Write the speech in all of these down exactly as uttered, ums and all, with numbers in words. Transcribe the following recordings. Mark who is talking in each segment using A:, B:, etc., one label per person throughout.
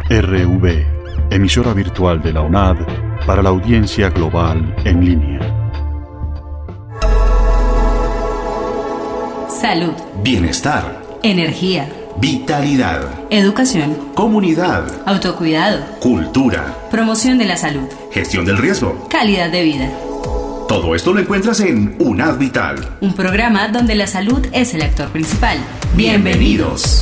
A: R V, emisora virtual de la U N A D para la audiencia global en línea.
B: Salud.
C: Bienestar.
B: Energía.
C: Vitalidad.
B: Educación.
C: Comunidad.
B: Autocuidado.
C: Cultura.
B: Promoción de la salud.
C: Gestión del riesgo.
B: Calidad de vida.
C: Todo esto lo encuentras en U N A D Vital.
B: Un programa donde la salud es el actor principal.
C: Bienvenidos.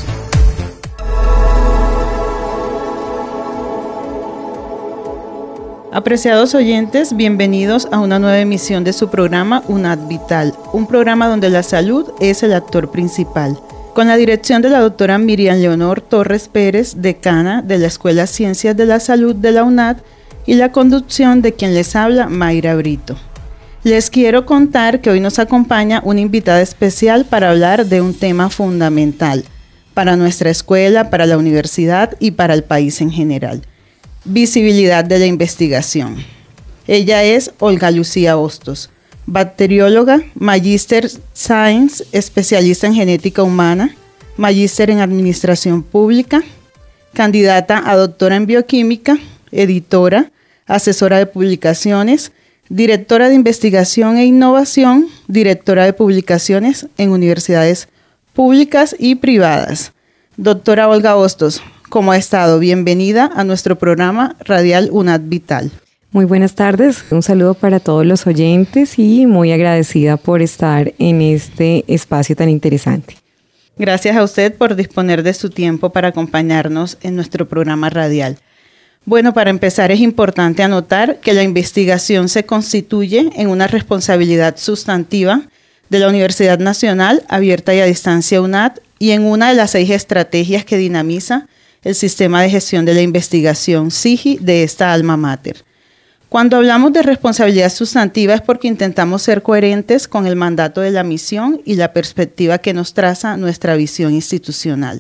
D: Apreciados oyentes, bienvenidos a una nueva emisión de su programa U N A D Vital, un programa donde la salud es el actor principal. Con la dirección de la doctora Miriam Leonor Torres Pérez, decana de la Escuela Ciencias de la Salud de la U N A D, y la conducción de quien les habla, Mayra Brito. Les quiero contar que hoy nos acompaña una invitada especial para hablar de un tema fundamental para nuestra escuela, para la universidad y para el país en general. Visibilidad de la investigación. Ella es Olga Lucía Hostos, bacterióloga, Magister Science, especialista en genética humana, Magíster en Administración Pública, candidata a doctora en bioquímica, editora, asesora de publicaciones, directora de investigación e innovación, directora de publicaciones en universidades públicas y privadas. Doctora Olga Hostos, ¿cómo ha estado? Bienvenida a nuestro programa radial U N A D Vital.
E: Muy buenas tardes, un saludo para todos los oyentes y muy agradecida por estar en este espacio tan interesante.
D: Gracias a usted por disponer de su tiempo para acompañarnos en nuestro programa radial. Bueno, para empezar es importante anotar que la investigación se constituye en una responsabilidad sustantiva de la Universidad Nacional Abierta y a Distancia U N A D y en una de las seis estrategias que dinamiza el Sistema de Gestión de la Investigación, S I G I, de esta alma mater. Cuando hablamos de responsabilidad sustantiva es porque intentamos ser coherentes con el mandato de la misión y la perspectiva que nos traza nuestra visión institucional.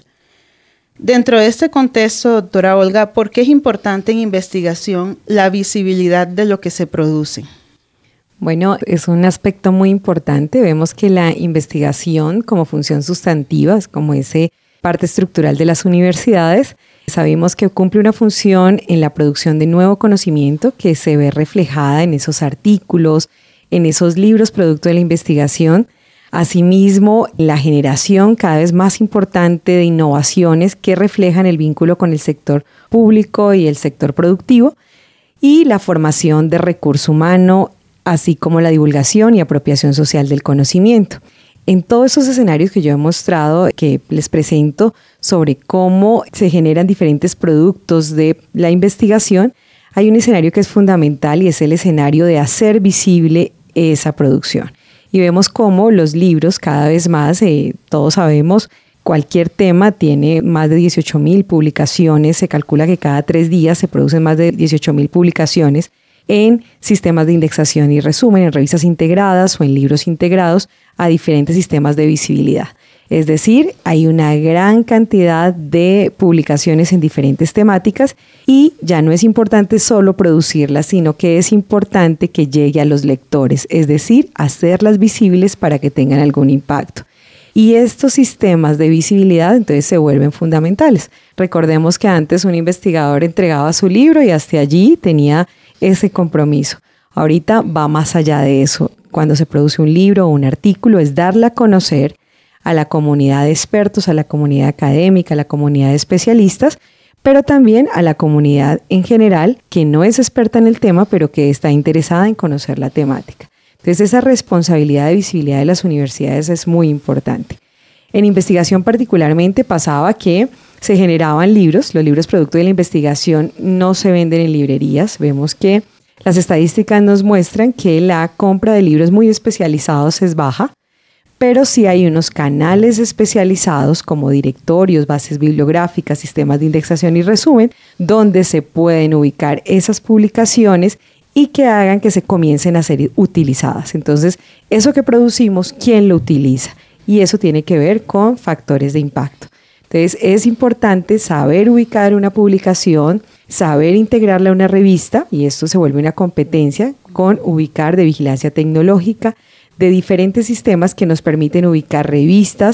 D: Dentro de este contexto, doctora Olga, ¿por qué es importante en investigación la visibilidad de lo que se produce?
E: Bueno, es un aspecto muy importante. Vemos que la investigación como función sustantiva, como ese parte estructural de las universidades, sabemos que cumple una función en la producción de nuevo conocimiento que se ve reflejada en esos artículos, en esos libros producto de la investigación. Asimismo, la generación cada vez más importante de innovaciones que reflejan el vínculo con el sector público y el sector productivo y la formación de recurso humano, así como la divulgación y apropiación social del conocimiento. En todos esos escenarios que yo he mostrado, que les presento sobre cómo se generan diferentes productos de la investigación, hay un escenario que es fundamental y es el escenario de hacer visible esa producción. Y vemos cómo los libros cada vez más, eh, todos sabemos, cualquier tema tiene más de dieciocho mil publicaciones, se calcula que cada tres días se producen más de dieciocho mil publicaciones en sistemas de indexación y resumen, en revistas integradas o en libros integrados a diferentes sistemas de visibilidad. Es decir, hay una gran cantidad de publicaciones en diferentes temáticas y ya no es importante solo producirlas, sino que es importante que llegue a los lectores, es decir, hacerlas visibles para que tengan algún impacto. Y estos sistemas de visibilidad entonces se vuelven fundamentales. Recordemos que antes un investigador entregaba su libro y hasta allí tenía ese compromiso. Ahorita va más allá de eso. Cuando se produce un libro o un artículo es darla a conocer a la comunidad de expertos, a la comunidad académica, a la comunidad de especialistas, pero también a la comunidad en general que no es experta en el tema, pero que está interesada en conocer la temática. Entonces, esa responsabilidad de visibilidad de las universidades es muy importante. En investigación particularmente pasaba que se generaban libros, los libros producto de la investigación no se venden en librerías. Vemos que las estadísticas nos muestran que la compra de libros muy especializados es baja, pero sí hay unos canales especializados como directorios, bases bibliográficas, sistemas de indexación y resumen, donde se pueden ubicar esas publicaciones y que hagan que se comiencen a ser utilizadas. Entonces, eso que producimos, ¿quién lo utiliza? Y eso tiene que ver con factores de impacto. Entonces, es importante saber ubicar una publicación, saber integrarla a una revista, y esto se vuelve una competencia con ubicar de vigilancia tecnológica, de diferentes sistemas que nos permiten ubicar revistas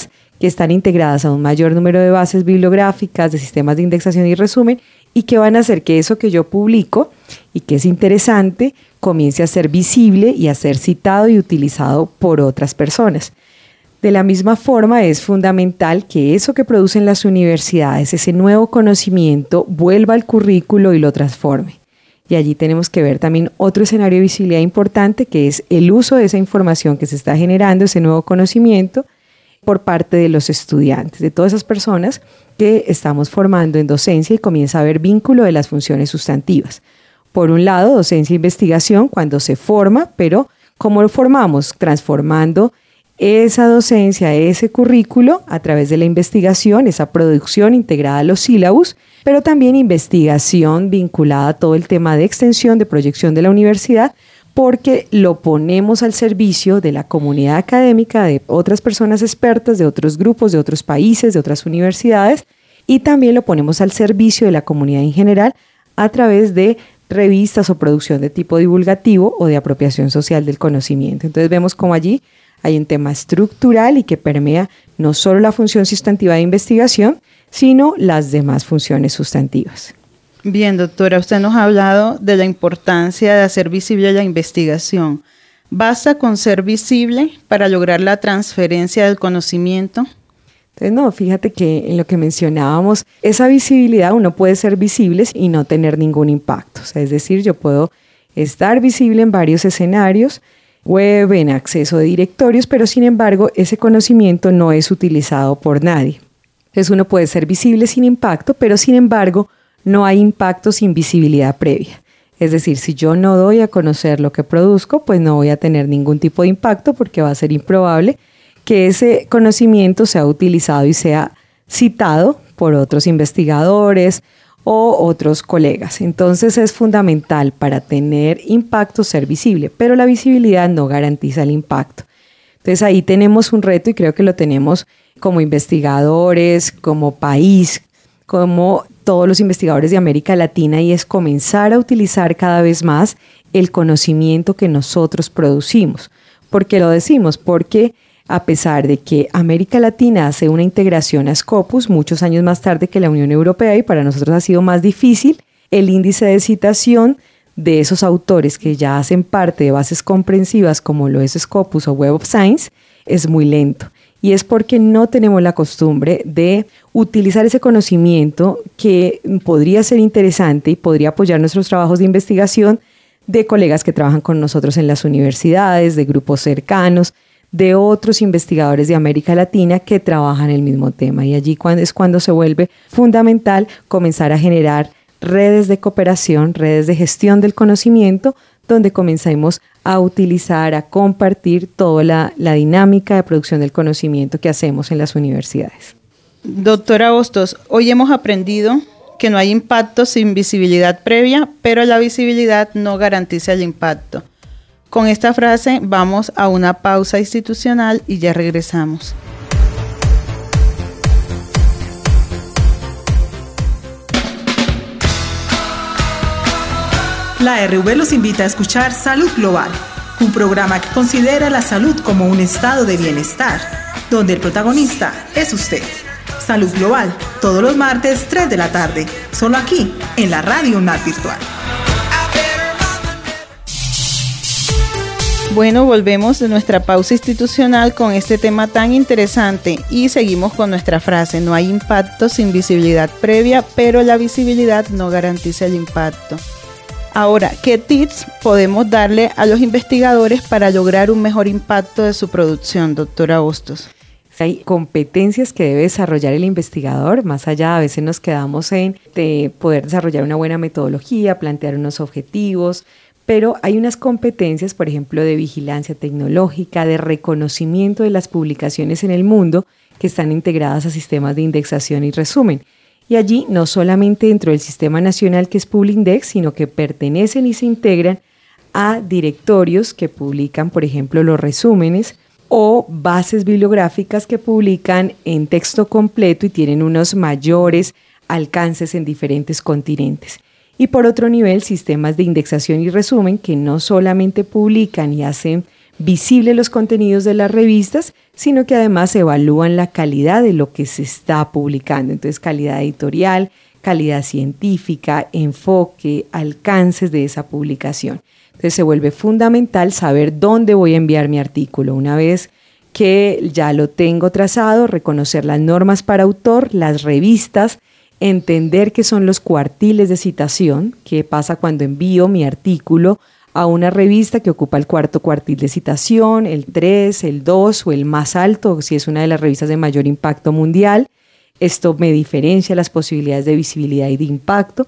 E: que están integradas a un mayor número de bases bibliográficas, de sistemas de indexación y resumen, y que van a hacer que eso que yo publico y que es interesante comience a ser visible y a ser citado y utilizado por otras personas. De la misma forma, es fundamental que eso que producen las universidades, ese nuevo conocimiento, vuelva al currículo y lo transforme. Y allí tenemos que ver también otro escenario de visibilidad importante, que es el uso de esa información que se está generando, ese nuevo conocimiento, por parte de los estudiantes, de todas esas personas que estamos formando en docencia, y comienza a haber vínculo de las funciones sustantivas. Por un lado, docencia e investigación, cuando se forma, pero ¿cómo lo formamos? Transformando esa docencia, ese currículo a través de la investigación, esa producción integrada a los sílabos, pero también investigación vinculada a todo el tema de extensión, de proyección de la universidad, porque lo ponemos al servicio de la comunidad académica, de otras personas expertas, de otros grupos, de otros países, de otras universidades, y también lo ponemos al servicio de la comunidad en general a través de revistas o producción de tipo divulgativo o de apropiación social del conocimiento. Entonces vemos cómo allí hay un tema estructural y que permea no solo la función sustantiva de investigación, sino las demás funciones sustantivas.
D: Bien, doctora, usted nos ha hablado de la importancia de hacer visible la investigación. ¿Basta con ser visible para lograr la transferencia del conocimiento?
E: Entonces, no, fíjate que en lo que mencionábamos, esa visibilidad, uno puede ser visible y no tener ningún impacto. O sea, es decir, yo puedo estar visible en varios escenarios, web, en acceso de directorios, pero sin embargo, ese conocimiento no es utilizado por nadie. Entonces, uno puede ser visible sin impacto, pero sin embargo, no hay impacto sin visibilidad previa. Es decir, si yo no doy a conocer lo que produzco, pues no voy a tener ningún tipo de impacto porque va a ser improbable que ese conocimiento sea utilizado y sea citado por otros investigadores o otros colegas. Entonces es fundamental para tener impacto ser visible, pero la visibilidad no garantiza el impacto. Entonces ahí tenemos un reto y creo que lo tenemos como investigadores, como país, como todos los investigadores de América Latina, y es comenzar a utilizar cada vez más el conocimiento que nosotros producimos. ¿Por qué lo decimos? Porque a pesar de que América Latina hace una integración a Scopus muchos años más tarde que la Unión Europea, y para nosotros ha sido más difícil, el índice de citación de esos autores que ya hacen parte de bases comprensivas como lo es Scopus o Web of Science es muy lento. Y es porque no tenemos la costumbre de utilizar ese conocimiento que podría ser interesante y podría apoyar nuestros trabajos de investigación de colegas que trabajan con nosotros en las universidades, de grupos cercanos, de otros investigadores de América Latina que trabajan el mismo tema. Y allí es cuando se vuelve fundamental comenzar a generar redes de cooperación, redes de gestión del conocimiento, donde comencemos a utilizar, a compartir toda la, la dinámica de producción del conocimiento que hacemos en las universidades.
D: Doctora Hostos, hoy hemos aprendido que no hay impacto sin visibilidad previa, pero la visibilidad no garantiza el impacto. Con esta frase vamos a una pausa institucional y ya regresamos.
F: La R V los invita a escuchar Salud Global, un programa que considera la salud como un estado de bienestar, donde el protagonista es usted. Salud Global, todos los martes, tres de la tarde, solo aquí, en la Radio UNAD Virtual.
D: Bueno, volvemos de nuestra pausa institucional con este tema tan interesante y seguimos con nuestra frase: no hay impacto sin visibilidad previa, pero la visibilidad no garantiza el impacto. Ahora, ¿qué tips podemos darle a los investigadores para lograr un mejor impacto de su producción, doctora Hostos?
E: Hay competencias que debe desarrollar el investigador, más allá a veces nos quedamos en de poder desarrollar una buena metodología, plantear unos objetivos, pero hay unas competencias, por ejemplo, de vigilancia tecnológica, de reconocimiento de las publicaciones en el mundo que están integradas a sistemas de indexación y resumen. Y allí no solamente dentro del sistema nacional que es Publindex, sino que pertenecen y se integran a directorios que publican, por ejemplo, los resúmenes o bases bibliográficas que publican en texto completo y tienen unos mayores alcances en diferentes continentes. Y por otro nivel, sistemas de indexación y resumen que no solamente publican y hacen visibles los contenidos de las revistas, sino que además evalúan la calidad de lo que se está publicando. Entonces, calidad editorial, calidad científica, enfoque, alcances de esa publicación. Entonces, se vuelve fundamental saber dónde voy a enviar mi artículo. Una vez que ya lo tengo trazado, reconocer las normas para autor, las revistas, entender qué son los cuartiles de citación, qué pasa cuando envío mi artículo a una revista que ocupa el cuarto cuartil de citación, el tres, el dos o el más alto, si es una de las revistas de mayor impacto mundial. Esto me diferencia las posibilidades de visibilidad y de impacto.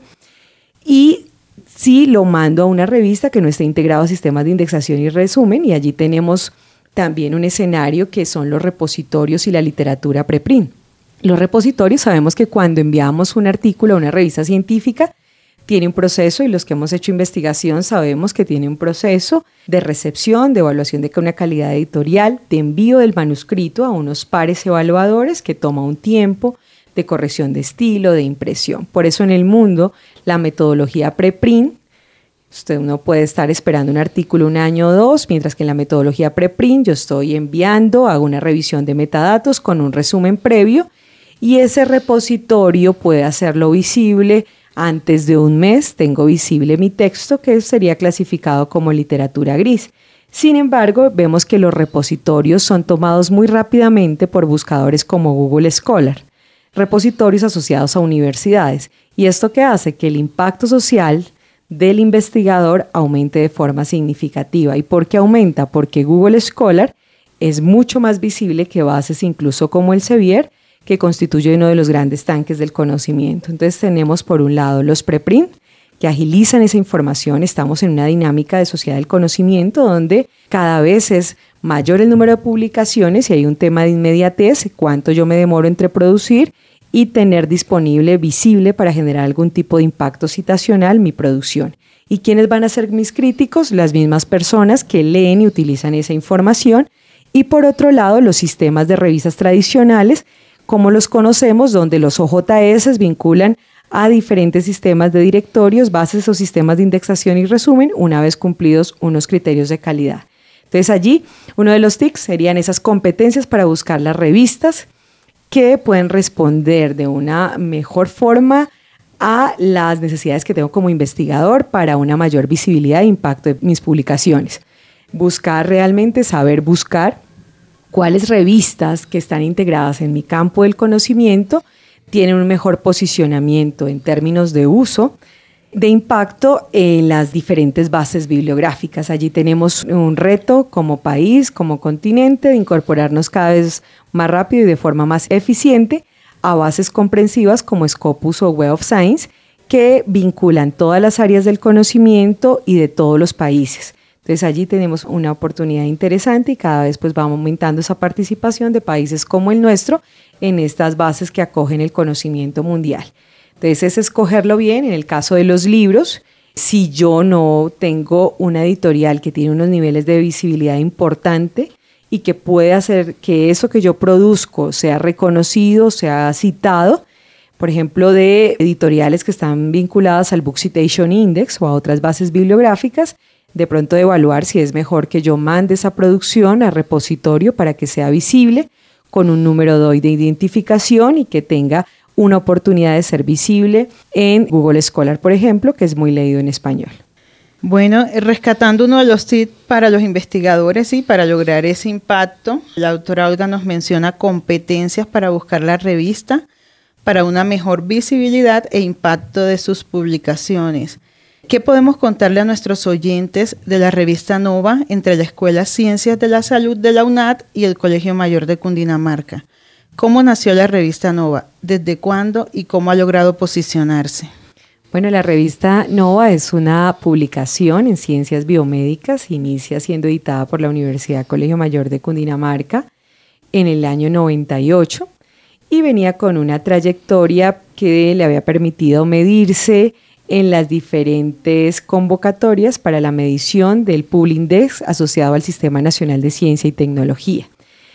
E: Y si lo mando a una revista que no esté integrado a sistemas de indexación y resumen, y allí tenemos también un escenario que son los repositorios y la literatura preprint. Los repositorios, sabemos que cuando enviamos un artículo a una revista científica, tiene un proceso, y los que hemos hecho investigación sabemos que tiene un proceso de recepción, de evaluación de una calidad editorial, de envío del manuscrito a unos pares evaluadores que toma un tiempo, de corrección de estilo, de impresión. Por eso en el mundo la metodología preprint, usted no puede estar esperando un artículo un año o dos, mientras que en la metodología preprint yo estoy enviando, hago una revisión de metadatos con un resumen previo, y ese repositorio puede hacerlo visible. Antes de un mes tengo visible mi texto, que sería clasificado como literatura gris. Sin embargo, vemos que los repositorios son tomados muy rápidamente por buscadores como Google Scholar, repositorios asociados a universidades. ¿Y esto qué hace? Que el impacto social del investigador aumente de forma significativa. ¿Y por qué aumenta? Porque Google Scholar es mucho más visible que bases incluso como el Elsevier, que constituye uno de los grandes tanques del conocimiento. Entonces tenemos por un lado los preprint, que agilizan esa información. Estamos en una dinámica de sociedad del conocimiento donde cada vez es mayor el número de publicaciones y hay un tema de inmediatez, cuánto yo me demoro entre producir y tener disponible, visible para generar algún tipo de impacto citacional mi producción. ¿Y quiénes van a ser mis críticos? Las mismas personas que leen y utilizan esa información. Y por otro lado, los sistemas de revistas tradicionales, como los conocemos, donde los O J S vinculan a diferentes sistemas de directorios, bases o sistemas de indexación y resumen, una vez cumplidos unos criterios de calidad. Entonces allí, uno de los tics serían esas competencias para buscar las revistas que pueden responder de una mejor forma a las necesidades que tengo como investigador para una mayor visibilidad e impacto de mis publicaciones. Buscar realmente, saber buscar cuáles revistas que están integradas en mi campo del conocimiento tienen un mejor posicionamiento en términos de uso, de impacto en las diferentes bases bibliográficas. Allí tenemos un reto como país, como continente, de incorporarnos cada vez más rápido y de forma más eficiente a bases comprensivas como Scopus o Web of Science, que vinculan todas las áreas del conocimiento y de todos los países. Entonces allí tenemos una oportunidad interesante y cada vez pues va aumentando esa participación de países como el nuestro en estas bases que acogen el conocimiento mundial. Entonces es escogerlo bien. En el caso de los libros, si yo no tengo una editorial que tiene unos niveles de visibilidad importante y que puede hacer que eso que yo produzco sea reconocido, sea citado, por ejemplo, de editoriales que están vinculadas al Book Citation Index o a otras bases bibliográficas, de pronto de evaluar si es mejor que yo mande esa producción a repositorio para que sea visible con un número D O I de identificación y que tenga una oportunidad de ser visible en Google Scholar, por ejemplo, que es muy leído en español.
D: Bueno, rescatando uno de los tips para los investigadores y para lograr ese impacto, la doctora Olga nos menciona competencias para buscar la revista para una mejor visibilidad e impacto de sus publicaciones. ¿Qué podemos contarle a nuestros oyentes de la revista Nova entre la Escuela Ciencias de la Salud de la UNAD y el Colegio Mayor de Cundinamarca? ¿Cómo nació la revista Nova? ¿Desde cuándo y cómo ha logrado posicionarse?
E: Bueno, la revista Nova es una publicación en ciencias biomédicas, inicia siendo editada por la Universidad Colegio Mayor de Cundinamarca en el año noventa y ocho y venía con una trayectoria que le había permitido medirse en las diferentes convocatorias para la medición del PubIndex asociado al Sistema Nacional de Ciencia y Tecnología.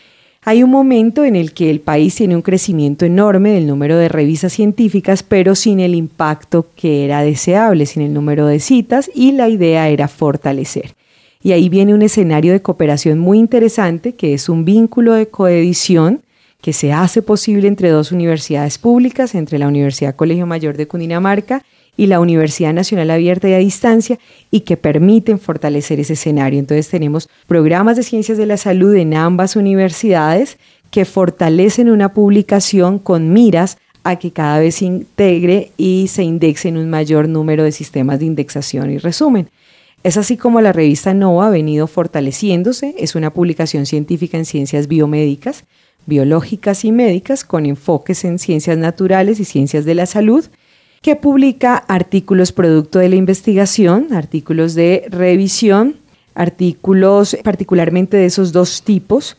E: Hay un momento en el que el país tiene un crecimiento enorme del número de revistas científicas, pero sin el impacto que era deseable, sin el número de citas, y la idea era fortalecer. Y ahí viene un escenario de cooperación muy interesante, que es un vínculo de coedición que se hace posible entre dos universidades públicas, entre la Universidad Colegio Mayor de Cundinamarca y la Universidad Nacional Abierta y a Distancia, y que permiten fortalecer ese escenario. Entonces tenemos programas de ciencias de la salud en ambas universidades que fortalecen una publicación con miras a que cada vez se integre y se indexe en un mayor número de sistemas de indexación y resumen. Es así como la revista Nova ha venido fortaleciéndose. Es una publicación científica en ciencias biomédicas, biológicas y médicas con enfoques en ciencias naturales y ciencias de la salud, que publica artículos producto de la investigación, artículos de revisión, artículos particularmente de esos dos tipos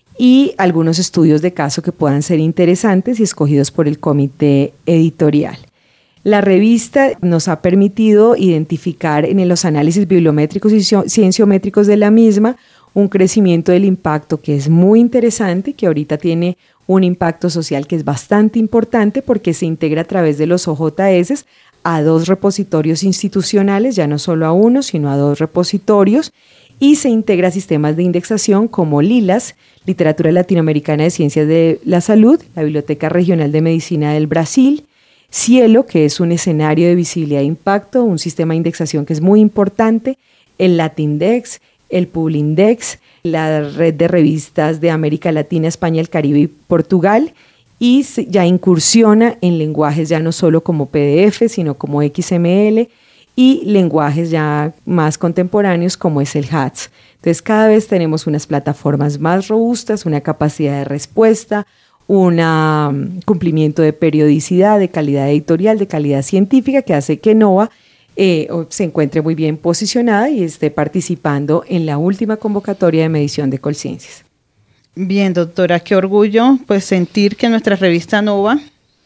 E: y algunos estudios de caso que puedan ser interesantes y escogidos por el comité editorial. La revista nos ha permitido identificar en los análisis bibliométricos y cienciométricos de la misma un crecimiento del impacto que es muy interesante, que ahorita tiene un impacto social que es bastante importante porque se integra a través de los O J S a dos repositorios institucionales, ya no solo a uno, sino a dos repositorios, y se integra a sistemas de indexación como LILAS, Literatura Latinoamericana de Ciencias de la Salud, la Biblioteca Regional de Medicina del Brasil, Cielo, que es un escenario de visibilidad e impacto, un sistema de indexación que es muy importante, el Latindex, el Publindex, la red de revistas de América Latina, España, el Caribe y Portugal, y ya incursiona en lenguajes ya no solo como P D F, sino como X M L y lenguajes ya más contemporáneos como es el H A T S. Entonces cada vez tenemos unas plataformas más robustas, una capacidad de respuesta, un um, cumplimiento de periodicidad, de calidad editorial, de calidad científica que hace que Nova eh, se encuentre muy bien posicionada y esté participando en la última convocatoria de medición de Colciencias.
D: Bien, doctora, qué orgullo pues sentir que nuestra revista Nova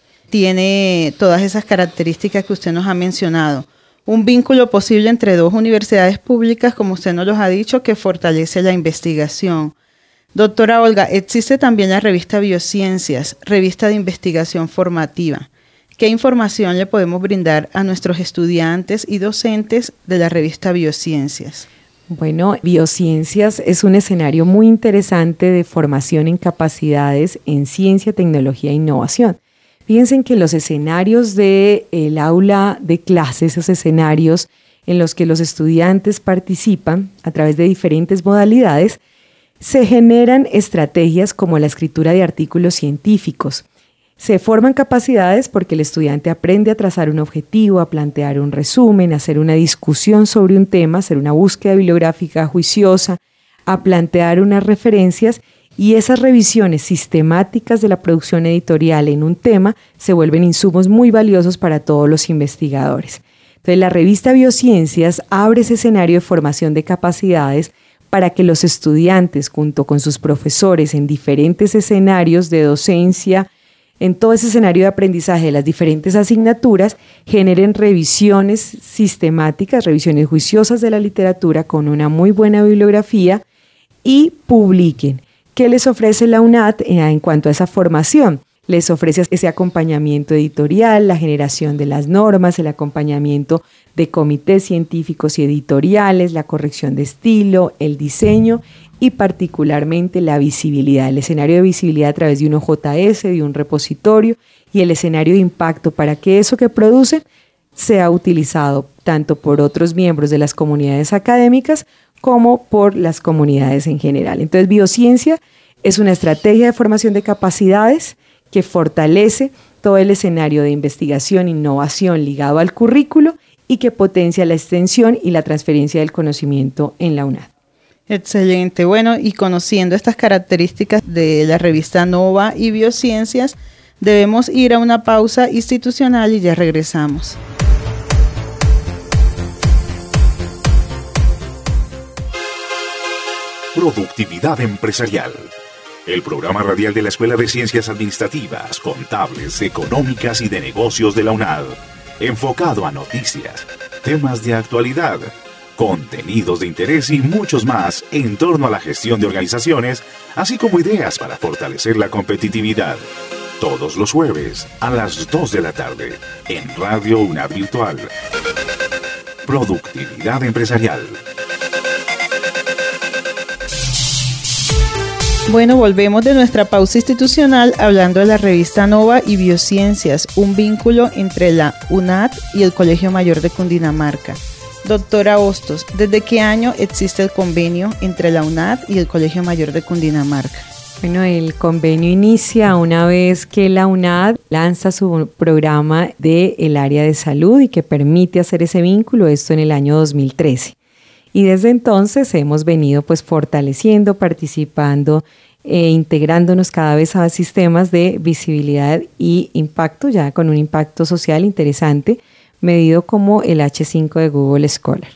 D: tiene todas esas características que usted nos ha mencionado. Un vínculo posible entre dos universidades públicas, como usted nos los ha dicho, que fortalece la investigación. Doctora Olga, existe también la revista Biociencias, revista de investigación formativa. ¿Qué información le podemos brindar a nuestros estudiantes y docentes de la revista Biociencias?
E: Bueno, Biociencias es un escenario muy interesante de formación en capacidades en ciencia, tecnología e innovación. Fíjense que los escenarios del aula de clases, esos escenarios en los que los estudiantes participan a través de diferentes modalidades, se generan estrategias como la escritura de artículos científicos. Se forman capacidades porque el estudiante aprende a trazar un objetivo, a plantear un resumen, a hacer una discusión sobre un tema, a hacer una búsqueda bibliográfica juiciosa, a plantear unas referencias, y esas revisiones sistemáticas de la producción editorial en un tema se vuelven insumos muy valiosos para todos los investigadores. Entonces, la revista Biociencias abre ese escenario de formación de capacidades para que los estudiantes, junto con sus profesores en diferentes escenarios de docencia, en todo ese escenario de aprendizaje de las diferentes asignaturas, generen revisiones sistemáticas, revisiones juiciosas de la literatura con una muy buena bibliografía y publiquen. ¿Qué les ofrece la UNAD en cuanto a esa formación? Les ofrece ese acompañamiento editorial, la generación de las normas, el acompañamiento de comités científicos y editoriales, la corrección de estilo, el diseño y particularmente la visibilidad, el escenario de visibilidad a través de un O J S, de un repositorio y el escenario de impacto para que eso que producen sea utilizado tanto por otros miembros de las comunidades académicas como por las comunidades en general. Entonces, Biociencia es una estrategia de formación de capacidades que fortalece todo el escenario de investigación e innovación ligado al currículo y que potencia la extensión y la transferencia del conocimiento en la UNAD.
D: Excelente. Bueno, y conociendo estas características de la revista Nova y Biociencias, debemos ir a una pausa institucional y ya regresamos.
C: Productividad empresarial. El programa radial de la Escuela de Ciencias Administrativas, Contables, Económicas y de Negocios de la UNAD. Enfocado a noticias, temas de actualidad, contenidos de interés y muchos más en torno a la gestión de organizaciones, así como ideas para fortalecer la competitividad. Todos los jueves a las dos de la tarde en Radio UNAD Virtual. Productividad empresarial.
D: Bueno, volvemos de nuestra pausa institucional hablando de la revista Nova y Biociencias, un vínculo entre la U N A D y el Colegio Mayor de Cundinamarca. Doctora Hostos, ¿desde qué año existe el convenio entre la U N A D y el Colegio Mayor de Cundinamarca?
E: Bueno, el convenio inicia una vez que la U N A D lanza su programa del área de salud y que permite hacer ese vínculo, esto en el año dos mil trece. Y desde entonces hemos venido pues fortaleciendo, participando e integrándonos cada vez a sistemas de visibilidad y impacto, ya con un impacto social interesante, medido como el hache cinco de Google Scholar.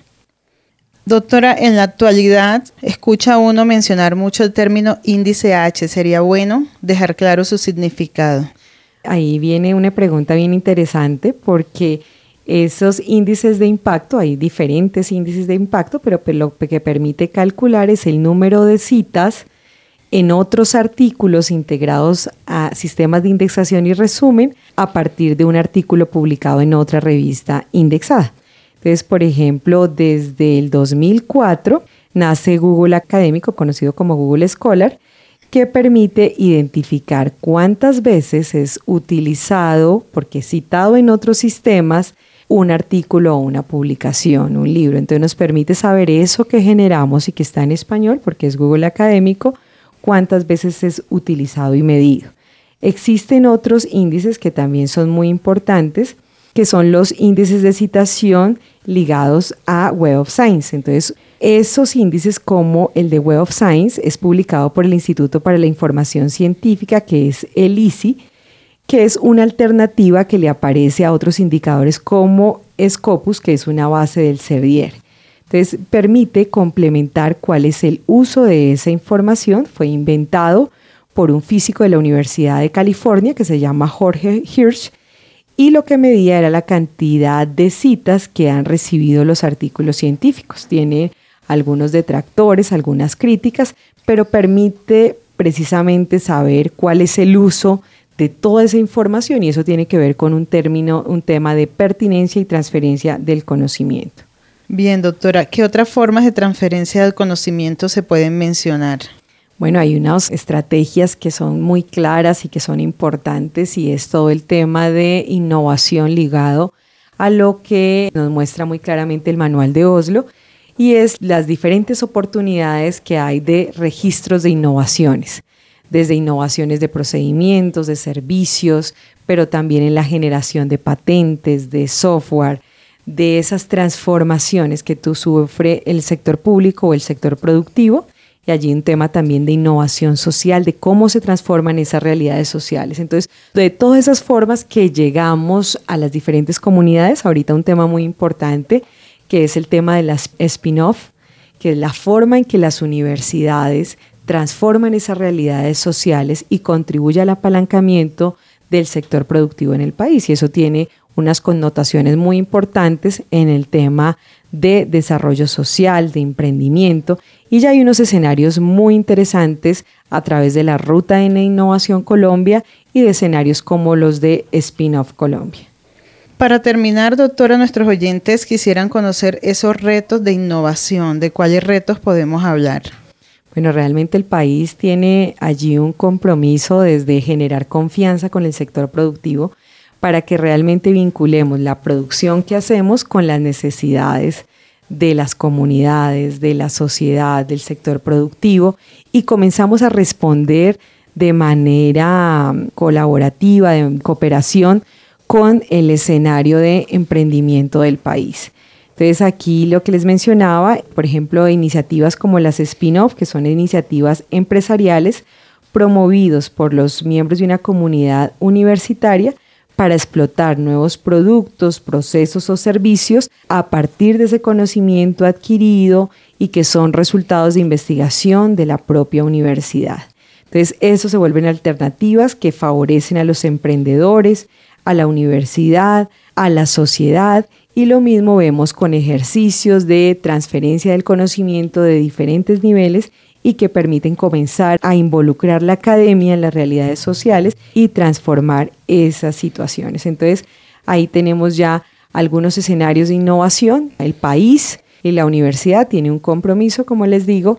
D: Doctora, en la actualidad escucha uno mencionar mucho el término índice H. ¿Sería bueno dejar claro su significado?
E: Ahí viene una pregunta bien interesante porque esos índices de impacto, hay diferentes índices de impacto, pero lo que permite calcular es el número de citas en otros artículos integrados a sistemas de indexación y resumen a partir de un artículo publicado en otra revista indexada. Entonces, por ejemplo, desde el dos mil cuatro nace Google Académico, conocido como Google Scholar, que permite identificar cuántas veces es utilizado, porque es citado en otros sistemas, un artículo o una publicación, un libro. Entonces nos permite saber eso que generamos y que está en español, porque es Google Académico, cuántas veces es utilizado y medido. Existen otros índices que también son muy importantes, que son los índices de citación ligados a Web of Science. Entonces, esos índices como el de Web of Science es publicado por el Instituto para la Información Científica, que es el I C I, que es una alternativa que le aparece a otros indicadores como Scopus, que es una base del CERDIER. Entonces, permite complementar cuál es el uso de esa información. Fue inventado por un físico de la Universidad de California que se llama Jorge Hirsch, y lo que medía era la cantidad de citas que han recibido los artículos científicos. Tiene algunos detractores, algunas críticas, pero permite precisamente saber cuál es el uso de toda esa información, y eso tiene que ver con un término, un tema de pertinencia y transferencia del conocimiento.
D: Bien, doctora, ¿qué otras formas de transferencia del conocimiento se pueden mencionar?
E: Bueno, hay unas estrategias que son muy claras y que son importantes, y es todo el tema de innovación ligado a lo que nos muestra muy claramente el Manual de Oslo, y es las diferentes oportunidades que hay de registros de innovaciones, desde innovaciones de procedimientos, de servicios, pero también en la generación de patentes, de software, de esas transformaciones que tú sufre el sector público o el sector productivo. Y allí un tema también de innovación social, de cómo se transforman esas realidades sociales. Entonces, de todas esas formas que llegamos a las diferentes comunidades, ahorita un tema muy importante, que es el tema de las spin-off, que es la forma en que las universidades transforman esas realidades sociales y contribuye al apalancamiento del sector productivo en el país. Y eso tiene unas connotaciones muy importantes en el tema de desarrollo social, de emprendimiento, y ya hay unos escenarios muy interesantes a través de la Ruta N Innovación Colombia y de escenarios como los de Spin-off Colombia.
D: Para terminar, doctora, nuestros oyentes quisieran conocer esos retos de innovación. ¿De cuáles retos podemos hablar?
E: Bueno, realmente el país tiene allí un compromiso desde generar confianza con el sector productivo para que realmente vinculemos la producción que hacemos con las necesidades de las comunidades, de la sociedad, del sector productivo, y comenzamos a responder de manera colaborativa, de cooperación con el escenario de emprendimiento del país. Entonces aquí lo que les mencionaba, por ejemplo, iniciativas como las spin-off, que son iniciativas empresariales promovidos por los miembros de una comunidad universitaria para explotar nuevos productos, procesos o servicios a partir de ese conocimiento adquirido y que son resultados de investigación de la propia universidad. Entonces, eso se vuelven alternativas que favorecen a los emprendedores, a la universidad, a la sociedad, y lo mismo vemos con ejercicios de transferencia del conocimiento de diferentes niveles y que permiten comenzar a involucrar la academia en las realidades sociales y transformar esas situaciones. Entonces, ahí tenemos ya algunos escenarios de innovación. El país y la universidad tienen un compromiso, como les digo,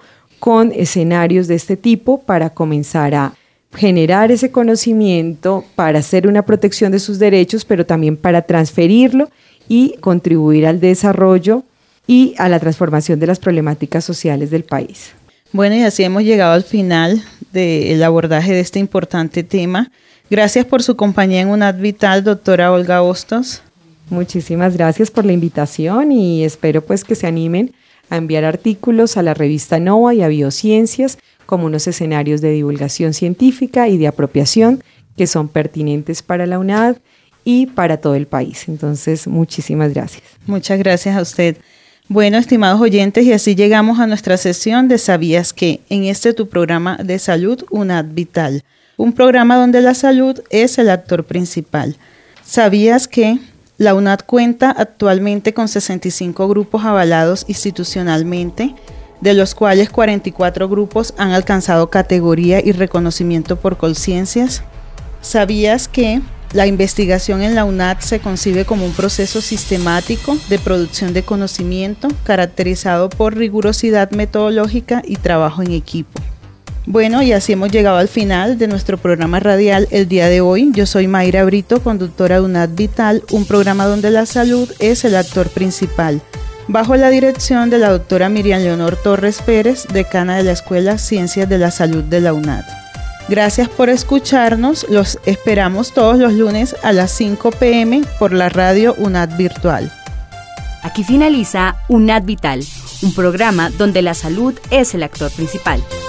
E: con escenarios de este tipo para comenzar a generar ese conocimiento, para hacer una protección de sus derechos, pero también para transferirlo y contribuir al desarrollo y a la transformación de las problemáticas sociales del país.
D: Bueno, y así hemos llegado al final del abordaje de este importante tema. Gracias por su compañía en UNAD Vital, doctora Olga Hostos.
E: Muchísimas gracias por la invitación y espero pues que se animen a enviar artículos a la revista NOVA y a Biociencias como unos escenarios de divulgación científica y de apropiación que son pertinentes para la UNAD y para todo el país. Entonces, muchísimas gracias.
D: Muchas gracias a usted. Bueno, estimados oyentes, y así llegamos a nuestra sesión de ¿Sabías qué? En este tu programa de salud, UNAD Vital. Un programa donde la salud es el actor principal. ¿Sabías que la UNAD cuenta actualmente con sesenta y cinco grupos avalados institucionalmente, de los cuales cuarenta y cuatro grupos han alcanzado categoría y reconocimiento por Colciencias? ¿Sabías que la investigación en la UNAD se concibe como un proceso sistemático de producción de conocimiento caracterizado por rigurosidad metodológica y trabajo en equipo? Bueno, y así hemos llegado al final de nuestro programa radial el día de hoy. Yo soy Mayra Brito, conductora de UNAD Vital, un programa donde la salud es el actor principal, bajo la dirección de la doctora Miriam Leonor Torres Pérez, decana de la Escuela Ciencias de la Salud de la UNAD. Gracias por escucharnos, los esperamos todos los lunes a las cinco pe eme por la radio UNAD Virtual.
B: Aquí finaliza UNAD Vital, un programa donde la salud es el actor principal.